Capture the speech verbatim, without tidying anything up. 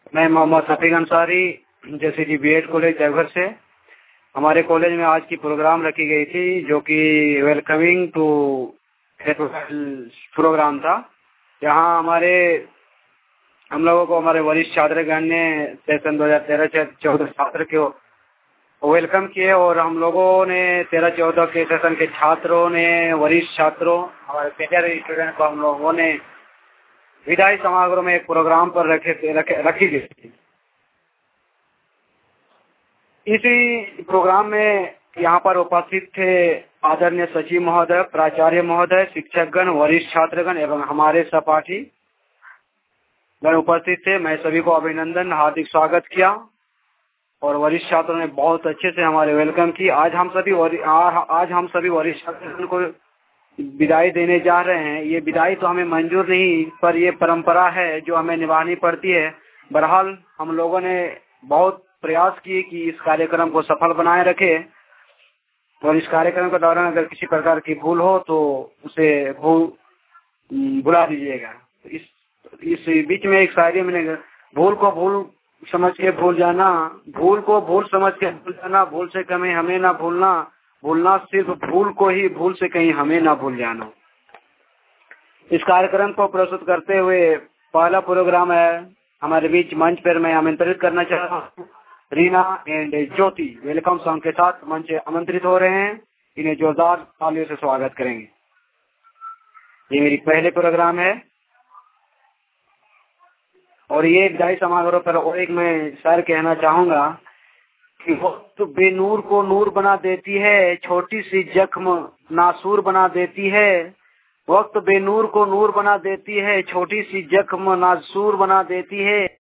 मैं मोहम्मद शफीक अंसारी, जैसे कि बी एड कॉलेज देवघर से। हमारे कॉलेज में आज की प्रोग्राम रखी गई थी जो कि वेलकमिंग टू प्रोग्राम था। यहाँ हमारे हम लोगों को हमारे वरिष्ठ छात्रगण ने सेशन दो हजार तेरह चौदह छात्र को वेलकम किए और हम लोगों ने तेरह चौदह के सेशन के छात्रों ने, वरिष्ठ छात्रों, हमारे सीनियर स्टूडेंट को हम लोगों ने विदाई समारोह में एक प्रोग्राम पर रखे रखे रखी गई थी। इसी प्रोग्राम में यहाँ पर उपस्थित थे आदरणीय सचिव महोदय, प्राचार्य महोदय, शिक्षकगण, वरिष्ठ छात्रगण एवं हमारे सहपाठी गण उपस्थित थे। मैं सभी को अभिनंदन, हार्दिक स्वागत किया और वरिष्ठ छात्रों ने बहुत अच्छे से हमारे वेलकम की। आज हम सभी आज हम सभी वरिष्ठ छात्रों को विदाई देने जा रहे हैं। ये विदाई तो हमें मंजूर नहीं, पर ये परंपरा है जो हमें निभानी पड़ती है। बहरहाल हम लोगों ने बहुत प्रयास किए कि इस कार्यक्रम को सफल बनाए रखे और इस कार्यक्रम के दौरान अगर किसी प्रकार की भूल हो तो उसे भूल भुला दीजिएगा। इस इस बीच में एक शायरी मैंने, भूल को भूल समझ के भूल जाना, भूल को भूल समझ के भूल जाना, भूल से कहीं हमें ना भूलना, भूलना सिर्फ भूल को ही, भूल से कहीं हमें ना भूल जाना। इस कार्यक्रम को प्रस्तुत करते हुए पहला प्रोग्राम है हमारे बीच मंच पर मैं आमंत्रित करना चाह रहा हूँ Reena and Jyoti welcome song के साथ मंच आमंत्रित हो रहे हैं। इन्हें जोरदार तालियों से स्वागत करेंगे। ये मेरी पहले प्रोग्राम है और ये विदाई समारोह पर और एक मैं सर कहना चाहूंगा कि वक्त बेनूर को नूर बना देती है, छोटी सी जख्म नासूर बना देती है। वक्त बेनूर को नूर बना देती है, छोटी सी जख्म नासूर बना देती है।